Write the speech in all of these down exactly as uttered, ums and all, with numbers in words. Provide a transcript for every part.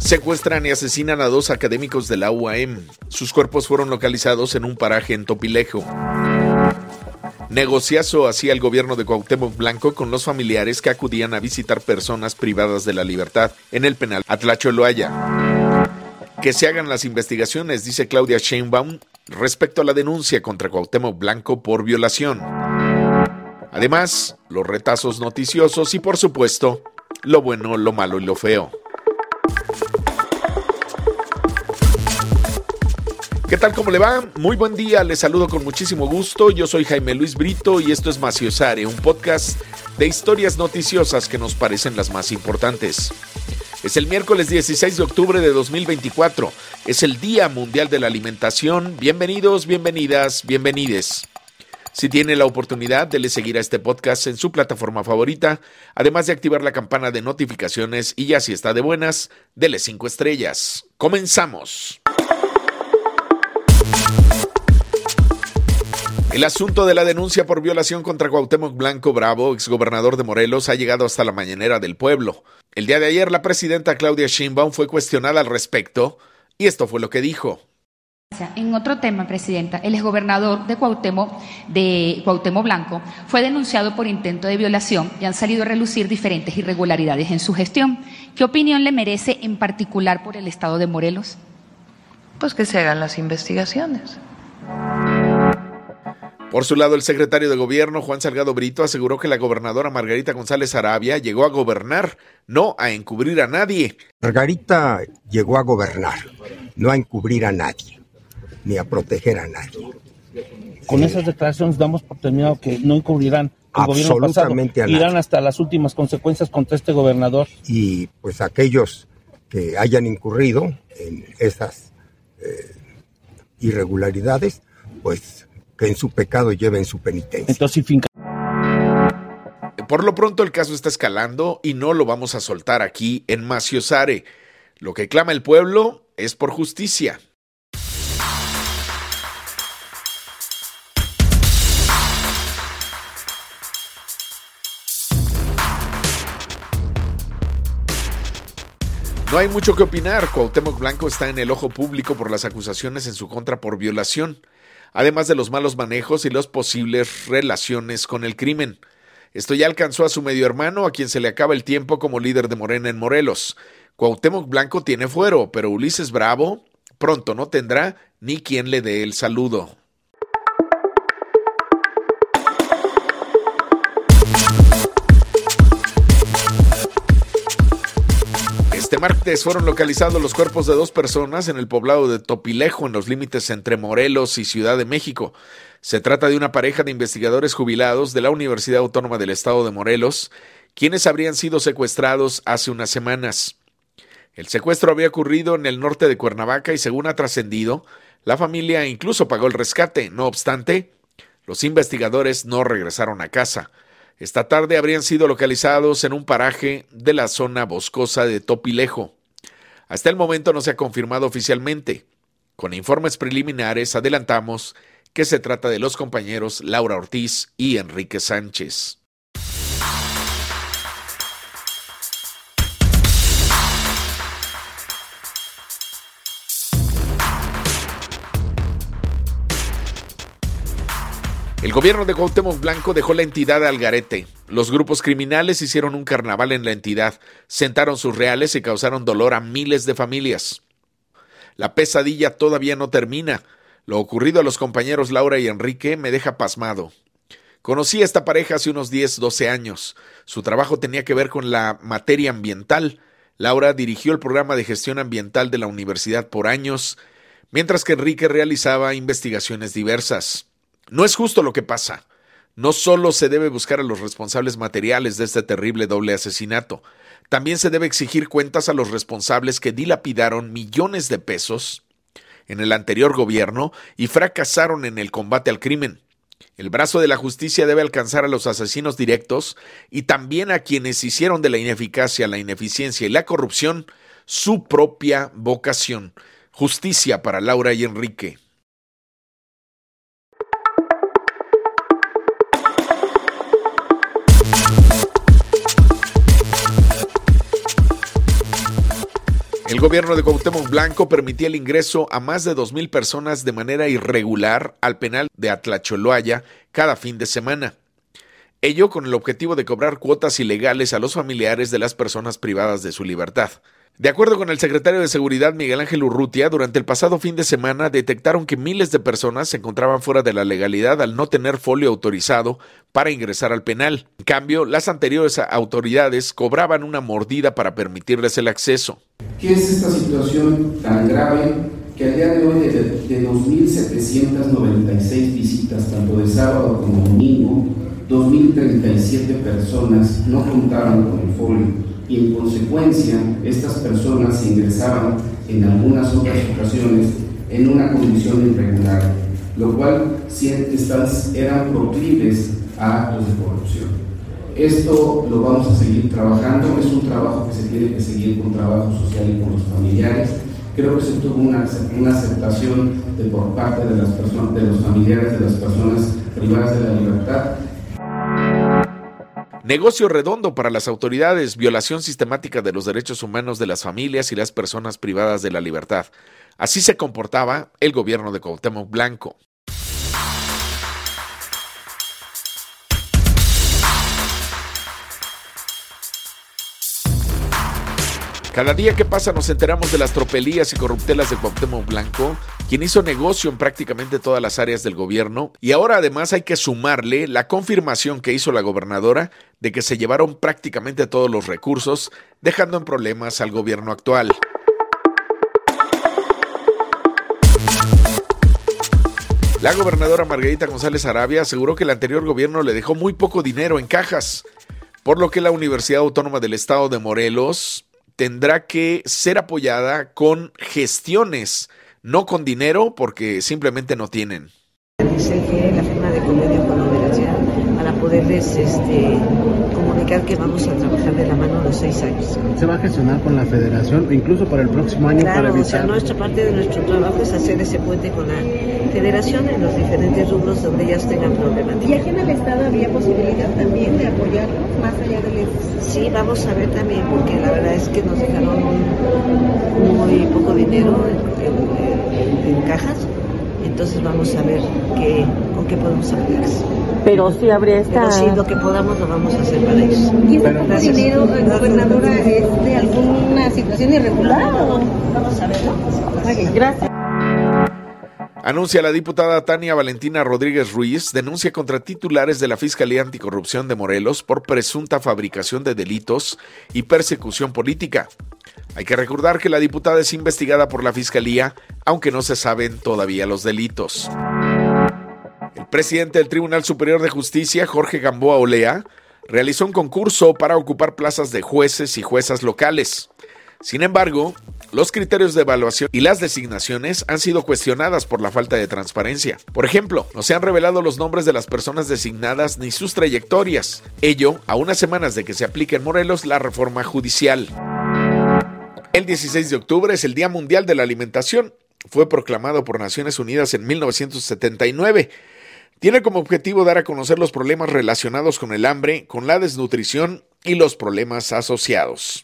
Secuestran y asesinan a dos académicos de la U A M. Sus cuerpos fueron localizados en un paraje en Topilejo. Negociazo hacía el gobierno de Cuauhtémoc Blanco con los familiares que acudían a visitar personas privadas de la libertad en el penal Atlacholoaya. Que se hagan las investigaciones, dice Claudia Sheinbaum, respecto a la denuncia contra Cuauhtémoc Blanco por violación. Además, los retazos noticiosos y, por supuesto, lo bueno, lo malo y lo feo. ¿Qué tal? ¿Cómo le va? Muy buen día, les saludo con muchísimo gusto. Yo soy Jaime Luis Brito y esto es Maciosare, un podcast de historias noticiosas que nos parecen las más importantes. Es el miércoles dieciséis de octubre de dos mil veinticuatro, es el Día Mundial de la Alimentación. Bienvenidos, bienvenidas, bienvenides. Si tiene la oportunidad, dele seguir a este podcast en su plataforma favorita, además de activar la campana de notificaciones y ya si está de buenas, dele cinco estrellas. ¡Comenzamos! El asunto de la denuncia por violación contra Cuauhtémoc Blanco Bravo, exgobernador de Morelos, ha llegado hasta la mañanera del pueblo. El día de ayer, la presidenta Claudia Sheinbaum fue cuestionada al respecto y esto fue lo que dijo. En otro tema, presidenta, el exgobernador de Cuauhtémoc, de Cuauhtémoc Blanco fue denunciado por intento de violación y han salido a relucir diferentes irregularidades en su gestión. ¿Qué opinión le merece en particular por el estado de Morelos? Pues que se hagan las investigaciones. Por su lado, el secretario de Gobierno, Juan Salgado Brito, aseguró que la gobernadora Margarita González Arabia llegó a gobernar, no a encubrir a nadie. Margarita llegó a gobernar, no a encubrir a nadie, ni a proteger a nadie. Con esas declaraciones damos por terminado que no encubrirán el gobierno pasado, irán hasta las últimas consecuencias contra este gobernador. Y pues aquellos que hayan incurrido en esas eh, irregularidades, pues que en su pecado lleven su penitencia. Entonces, finca... Por lo pronto el caso está escalando y no lo vamos a soltar aquí en Maciosare. Lo que clama el pueblo es por justicia. No hay mucho que opinar. Cuauhtémoc Blanco está en el ojo público por las acusaciones en su contra por violación, además de los malos manejos y las posibles relaciones con el crimen. Esto ya alcanzó a su medio hermano, a quien se le acaba el tiempo como líder de Morena en Morelos. Cuauhtémoc Blanco tiene fuero, pero Ulises Bravo pronto no tendrá ni quien le dé el saludo. Este martes fueron localizados los cuerpos de dos personas en el poblado de Topilejo, en los límites entre Morelos y Ciudad de México. Se trata de una pareja de investigadores jubilados de la Universidad Autónoma del Estado de Morelos, quienes habrían sido secuestrados hace unas semanas. El secuestro había ocurrido en el norte de Cuernavaca y, según ha trascendido, la familia incluso pagó el rescate. No obstante, los investigadores no regresaron a casa. Esta tarde habrían sido localizados en un paraje de la zona boscosa de Topilejo. Hasta el momento no se ha confirmado oficialmente. Con informes preliminares adelantamos que se trata de los compañeros Laura Ortiz y Enrique Sánchez. El gobierno de Cuauhtémoc Blanco dejó la entidad al garete. Los grupos criminales hicieron un carnaval en la entidad, sentaron sus reales y causaron dolor a miles de familias. La pesadilla todavía no termina. Lo ocurrido a los compañeros Laura y Enrique me deja pasmado. Conocí a esta pareja hace unos diez, doce años. Su trabajo tenía que ver con la materia ambiental. Laura dirigió el programa de gestión ambiental de la universidad por años, mientras que Enrique realizaba investigaciones diversas. No es justo lo que pasa. No solo se debe buscar a los responsables materiales de este terrible doble asesinato, también se debe exigir cuentas a los responsables que dilapidaron millones de pesos en el anterior gobierno y fracasaron en el combate al crimen. El brazo de la justicia debe alcanzar a los asesinos directos y también a quienes hicieron de la ineficacia, la ineficiencia y la corrupción su propia vocación. Justicia para Laura y Enrique. El El gobierno de Cuauhtémoc Blanco permitía el ingreso a más de dos mil personas de manera irregular al penal de Atlacholoaya cada fin de semana. Ello con el objetivo de cobrar cuotas ilegales a los familiares de las personas privadas de su libertad. De acuerdo con el secretario de Seguridad Miguel Ángel Urrutia, durante el pasado fin de semana detectaron que miles de personas se encontraban fuera de la legalidad al no tener folio autorizado para ingresar al penal. En cambio, las anteriores autoridades cobraban una mordida para permitirles el acceso. ¿Qué es esta situación tan grave que al día de hoy de, de dos mil setecientas noventa y seis visitas, tanto de sábado como domingo, dos mil treinta y siete personas no contaban con el folio? Y en consecuencia, estas personas ingresaban en algunas otras ocasiones en una condición irregular, lo cual estas eran proclives a actos de corrupción. Esto lo vamos a seguir trabajando, es un trabajo que se tiene que seguir con trabajo social y con los familiares. Creo que se tuvo una, una aceptación de, por parte de, las personas, de los familiares de las personas privadas de la libertad. Negocio redondo para las autoridades, violación sistemática de los derechos humanos de las familias y las personas privadas de la libertad. Así se comportaba el gobierno de Cuauhtémoc Blanco. Cada día que pasa nos enteramos de las tropelías y corruptelas de Cuauhtémoc Blanco, quien hizo negocio en prácticamente todas las áreas del gobierno, y ahora además hay que sumarle la confirmación que hizo la gobernadora de que se llevaron prácticamente todos los recursos, dejando en problemas al gobierno actual. La gobernadora Margarita González Arabia aseguró que el anterior gobierno le dejó muy poco dinero en cajas, por lo que la Universidad Autónoma del Estado de Morelos tendrá que ser apoyada con gestiones, no con dinero, porque simplemente no tienen. Dice que la firma de convenio con la universidad para poderles este, comunicar que vamos a trabajar de la mano los seis años. ¿Se va a gestionar con la federación o incluso para el próximo año? Claro, para evitar... o sea, nuestra parte de nuestro trabajo es hacer ese puente con la federación en los diferentes rubros donde ellas tengan problemática. ¿Y aquí en el Estado había posibilidad también de apoyarlos más allá del edificio? Sí, vamos a ver también, porque la verdad es que nos dejaron muy poco dinero en, en, en cajas. Entonces vamos a ver qué, con qué podemos apoyarles. Pero sí habría esta... Pero sí, lo que podamos lo vamos a hacer para ellos. ¿Y ese poco dinero, gobernadora, es de alguna situación irregular o...? Vamos a verlo. Okay, gracias. Anuncia la diputada Tania Valentina Rodríguez Ruiz denuncia contra titulares de la Fiscalía Anticorrupción de Morelos por presunta fabricación de delitos y persecución política. Hay que recordar que la diputada es investigada por la Fiscalía, aunque no se saben todavía los delitos. El presidente del Tribunal Superior de Justicia, Jorge Gamboa Olea, realizó un concurso para ocupar plazas de jueces y juezas locales. Sin embargo, los criterios de evaluación y las designaciones han sido cuestionadas por la falta de transparencia. Por ejemplo, no se han revelado los nombres de las personas designadas ni sus trayectorias. Ello a unas semanas de que se aplique en Morelos la reforma judicial. El dieciséis de octubre es el Día Mundial de la Alimentación. Fue proclamado por Naciones Unidas en mil novecientos setenta y nueve. Tiene como objetivo dar a conocer los problemas relacionados con el hambre, con la desnutrición y los problemas asociados.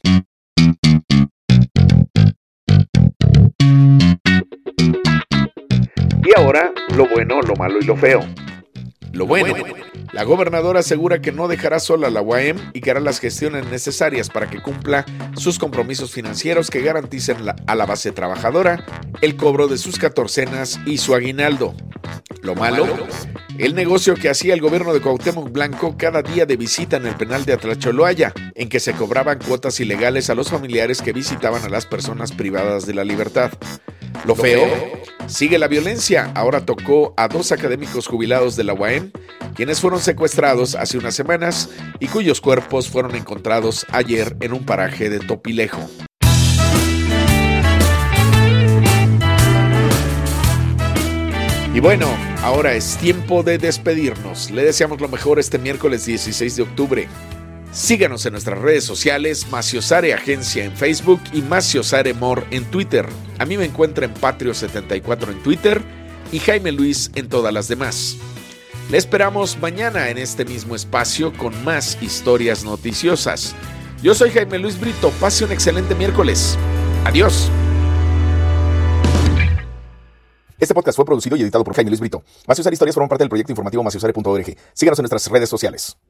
Y ahora, lo bueno, lo malo y lo feo. Lo bueno, la gobernadora asegura que no dejará sola a la U A M y que hará las gestiones necesarias para que cumpla sus compromisos financieros que garanticen la, a la base trabajadora el cobro de sus catorcenas y su aguinaldo. Lo malo, el negocio que hacía el gobierno de Cuauhtémoc Blanco cada día de visita en el penal de Atlacholoaya, en que se cobraban cuotas ilegales a los familiares que visitaban a las personas privadas de la libertad. Lo feo, sigue la violencia. Ahora tocó a dos académicos jubilados de la U A M, quienes fueron secuestrados hace unas semanas y cuyos cuerpos fueron encontrados ayer en un paraje de Topilejo. Y bueno, ahora es tiempo de despedirnos. Le deseamos lo mejor este miércoles dieciséis de octubre. Síganos en nuestras redes sociales, Maciosare Agencia en Facebook y Maciosare Mor en Twitter. A mí me encuentran Patrio setenta y cuatro en Twitter y Jaime Luis en todas las demás. Le esperamos mañana en este mismo espacio con más historias noticiosas. Yo soy Jaime Luis Brito, pase un excelente miércoles. Adiós. Este podcast fue producido y editado por Jaime Luis Brito. Maciosare Historias forma parte del proyecto informativo maciosare punto org. Síganos en nuestras redes sociales.